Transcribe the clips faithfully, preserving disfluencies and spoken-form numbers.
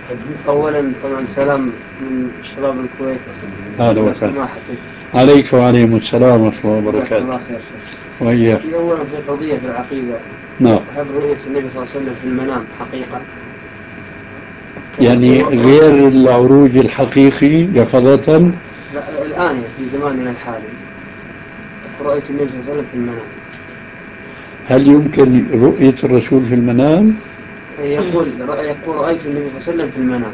أولا طبعا سلام من شباب الكويت. أهلا وسهلا عليك وعليكم السلام ورحمة الله وبركاته. وإياك. في أولا في قضية في العقيدة. نعم. هل رؤية النبي صلى الله عليه وسلم في المنام حقيقة؟ يعني غير العروج الحقيقي يقظة؟ لا الآن في زماننا الحالي رؤية النبي صلى الله عليه وسلم في المنام. هل يمكن رؤية الرسول في المنام؟ يقول يقول رأيت النبي صلى الله عليه وسلم في المنام.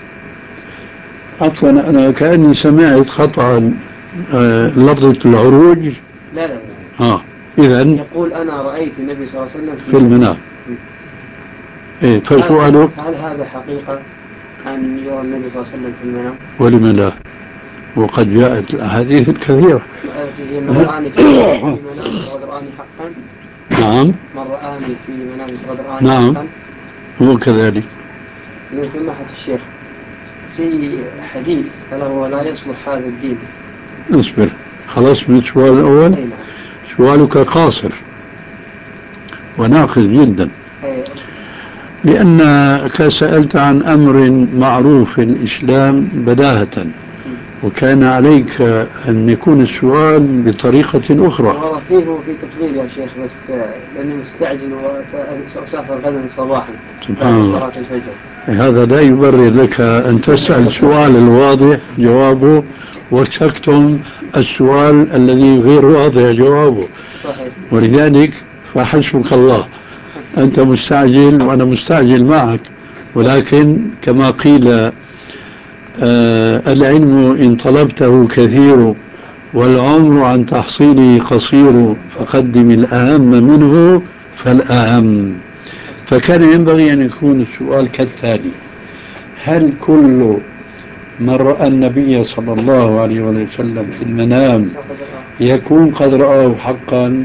عفوا أنا كأني سمعت خطأ آه لفظة العروج. لا لا لا. آه إذن يقول أنا رأيت النبي صلى الله عليه وسلم في المنام. إيه فسؤالك هل هذا حقيقة أن يرى النبي صلى الله عليه وسلم في المنام؟ ولم لا؟ وقد جاءت الأحاديث الكثيرة. من رآني في منامي فقد رآني حقا. نعم. من رآني في منامي فقد رآني نعم. حقا. هو كذلك. من سماحة الشيخ في حديث ألا هو لا يصلح هذا الدين. اصبر خلاص من السؤال الأول. أي نعم. سؤالك قاصر وناقص جدا. أي. لأنك سألت عن أمر معروف في الإسلام بداهة، وكان عليك أن يكون السؤال بطريقة أخرى. والله فيه في تطويل يا شيخ بس لأني مستعجل وسأسافر غدا صباحا بعد صلاة الفجر. هذا لا يبرر لك أن تسأل السؤال الواضح جوابه وتكتم السؤال الذي غير واضح جوابه. صحيح. ولذلك فحسبك الله، أنت مستعجل وأنا مستعجل معك، ولكن كما قيل آه العلم إن طلبته كثير والعمر عن تحصيله قصير، فقدم الأهم منه فالأهم. فكان ينبغي أن يكون السؤال كالتالي: هل كل من رأى النبي صلى الله عليه وسلم في المنام يكون قد رآه حقا؟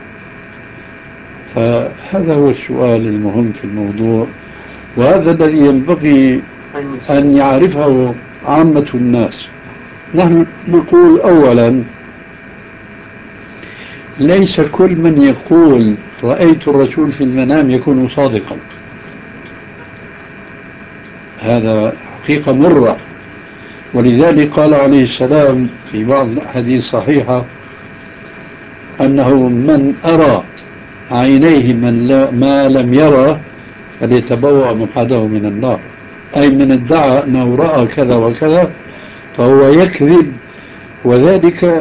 فهذا هو السؤال المهم في الموضوع، وهذا الذي ينبغي أن يعرفه عامة الناس. نحن نقول أولا ليس كل من يقول رأيت الرسول في المنام يكون صادقا، هذا حقيقة مرة. ولذلك قال عليه السلام في بعض الأحاديث الصحيحة أنه من أرى عينيه من لا ما لم يرى فليتبوأ مقعده من النار، أي من ادعى أنه رأى كذا وكذا فهو يكذب. وذلك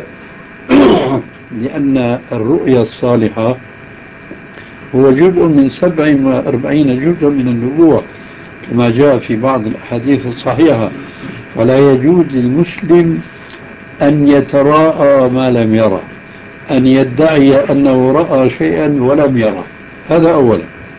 لأن الرؤيا الصالحة هو جزء من سبع وأربعين جزء من النبوة كما جاء في بعض الأحاديث الصحيحة. فلا يجوز للمسلم أن يتراءى ما لم يرى، أن يدعي أنه رأى شيئا ولم يرى، هذا أولا.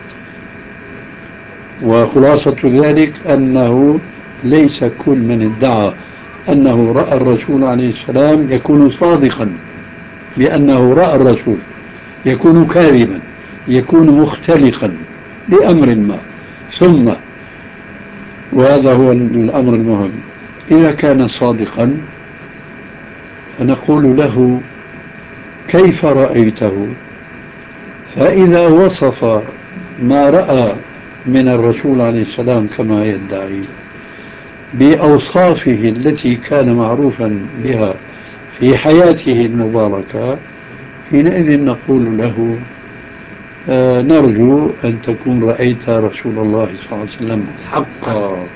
وخلاصة ذلك أنه ليس كل من ادعى أنه رأى الرسول عليه السلام يكون صادقا بأنه رأى الرسول، يكون كاذبا، يكون مختلقا لأمر ما. ثم وهذا هو الأمر المهم، إذا كان صادقا فنقول له كيف رأيته؟ فإذا وصف ما رأى من الرسول عليه السلام كما يدعي بأوصافه التي كان معروفا بها في حياته المباركة، حينئذ نقول له آه نرجو أن تكون رأيت رسول الله صلى الله عليه وسلم حقا.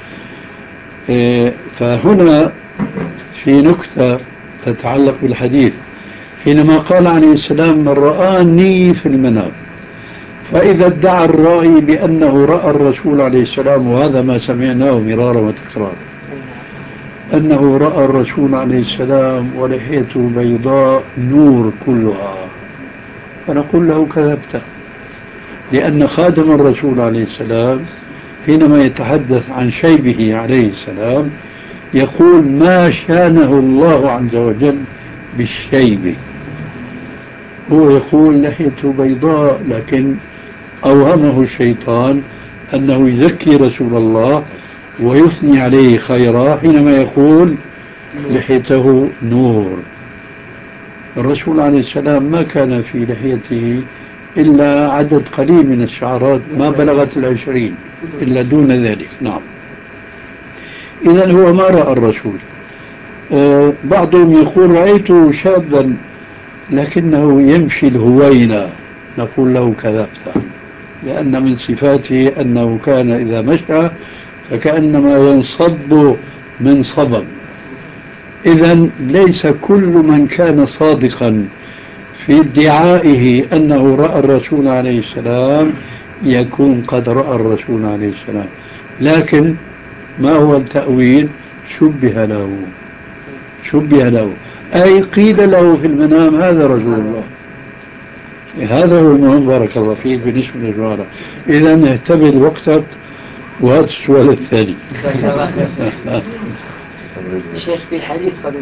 آه فهنا في نكتة تتعلق بالحديث، حينما قال عليه السلام من رآني في المنام، فإذا ادعى الرائي بأنه رأى الرسول عليه السلام، وهذا ما سمعناه مرارا وتكرارا، أنه رأى الرسول عليه السلام ولحيته بيضاء نور كلها، فنقول له كذبت، لأن خادم الرسول عليه السلام حينما يتحدث عن شيبه عليه السلام يقول ما شانه الله عز وجل بالشيب، هو يقول لحيته بيضاء، لكن أوهمه الشيطان أنه يزكي رسول الله ويثني عليه خيرا حينما يقول لحيته نور. الرسول عليه السلام ما كان في لحيته إلا عدد قليل من الشعرات ما بلغت العشرين إلا دون ذلك. نعم. إذا هو ما رأى الرسول. آه بعضهم يقول رأيته شابا لكنه يمشي الهوينة، نقول له كذبت، لأن من صفاته أنه كان إذا مشى فكأنما ينصب من صبب. إذا ليس كل من كان صادقا في ادعائه أنه رأى الرسول عليه السلام يكون قد رأى الرسول عليه السلام، لكن ما هو التأويل؟ شبه له، شبه له أي قيل له في المنام هذا رسول الله. هذا هو المهم، بارك الله فيك. بالنسبة للجوارة إذا اهتبل وقتك، وهذا السؤال الثاني. شيخ في حديث قد